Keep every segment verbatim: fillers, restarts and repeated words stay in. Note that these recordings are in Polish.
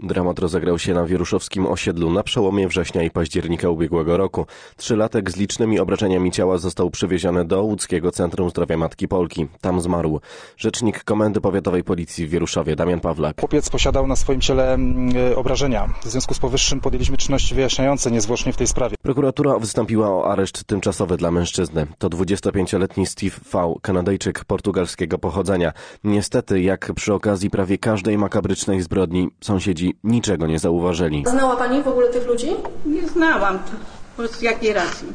Dramat rozegrał się na wieruszowskim osiedlu na przełomie września i października ubiegłego roku. Trzylatek z licznymi obrażeniami ciała został przywieziony do Łódzkiego Centrum Zdrowia Matki Polki. Tam zmarł. Rzecznik Komendy Powiatowej Policji w Wieruszowie, Damian Pawlak. Chłopiec posiadał na swoim ciele obrażenia. W związku z powyższym podjęliśmy czynności wyjaśniające niezwłocznie w tej sprawie. Prokuratura wystąpiła o areszt tymczasowy dla mężczyzny. To dwudziestopięcioletni Steve V., Kanadyjczyk portugalskiego pochodzenia. Niestety, jak przy okazji prawie każdej makabrycznej zbrodni, sąsiedzi niczego nie zauważyli. Znała pani w ogóle tych ludzi? Nie znałam. To z jakiej racji?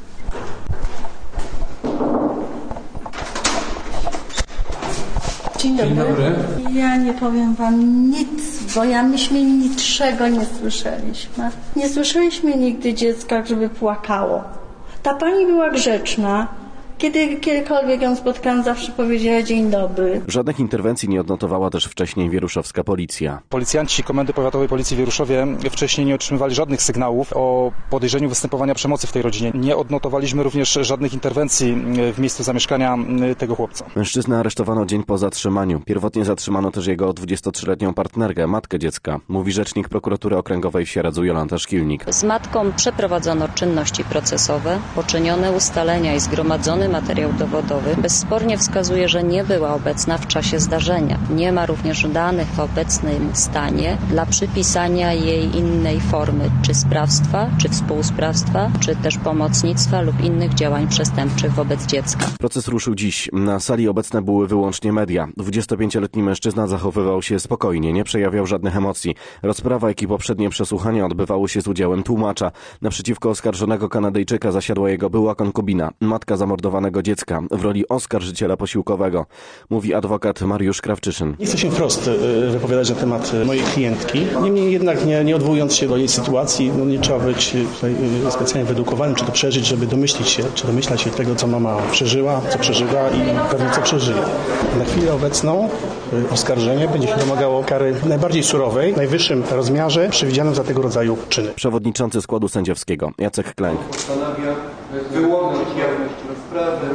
Dzień dobry. Dzień dobry. Ja nie powiem wam nic, bo ja myśmy niczego nie słyszeliśmy. Nie słyszeliśmy nigdy dziecka, żeby płakało. Ta pani była grzeczna. Kiedy kiedykolwiek ją spotkałam, zawsze powiedziała dzień dobry. Żadnych interwencji nie odnotowała też wcześniej wieruszowska policja. Policjanci Komendy Powiatowej Policji w Wieruszowie wcześniej nie otrzymywali żadnych sygnałów o podejrzeniu występowania przemocy w tej rodzinie. Nie odnotowaliśmy również żadnych interwencji w miejscu zamieszkania tego chłopca. Mężczyznę aresztowano dzień po zatrzymaniu. Pierwotnie zatrzymano też jego dwudziestotrzyletnią partnerkę, matkę dziecka, mówi rzecznik prokuratury okręgowej w Sieradzu Jolanta Szkilnik. Z matką przeprowadzono czynności procesowe, poczynione ustalenia i zgromadzony materiał dowodowy bezspornie wskazuje, że nie była obecna w czasie zdarzenia. Nie ma również danych w obecnym stanie dla przypisania jej innej formy, czy sprawstwa, czy współsprawstwa, czy też pomocnictwa lub innych działań przestępczych wobec dziecka. Proces ruszył dziś. Na sali obecne były wyłącznie media. dwudziestopięcioletni mężczyzna zachowywał się spokojnie, nie przejawiał żadnych emocji. Rozprawa, jak i poprzednie przesłuchania odbywały się z udziałem tłumacza. Naprzeciwko oskarżonego Kanadyjczyka zasiadła jego była konkubina, matka zamordowanego dziecka w roli oskarżyciela posiłkowego, mówi adwokat Mariusz Krawczyszyn. Nie chcę się wprost wypowiadać na temat mojej klientki. Niemniej jednak nie, nie odwołując się do jej sytuacji, no nie trzeba być tutaj specjalnie wyedukowanym, czy to przeżyć, żeby domyślić się, czy domyślać się tego, co mama przeżyła, co przeżywa i pewnie co przeżyje. Na chwilę obecną oskarżenie będzie się domagało kary najbardziej surowej, w najwyższym rozmiarze przewidzianym za tego rodzaju czyny. Przewodniczący składu sędziowskiego Jacek Klęk. Postanawia wyłonić jawność rozprawy,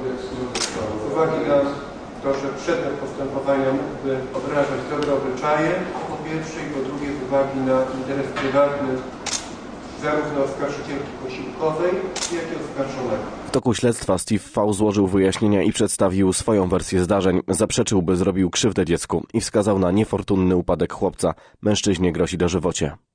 z uwagi na to, że przedmiot postępowania mógłby obrażać dobre obyczaje, po pierwsze i po drugie z uwagi na interes prywatny zarówno oskarżycielki posiłkowej, jak i oskarżonego. W toku śledztwa Steve V. złożył wyjaśnienia i przedstawił swoją wersję zdarzeń. Zaprzeczył, by zrobił krzywdę dziecku i wskazał na niefortunny upadek chłopca. Mężczyźnie grozi dożywocie.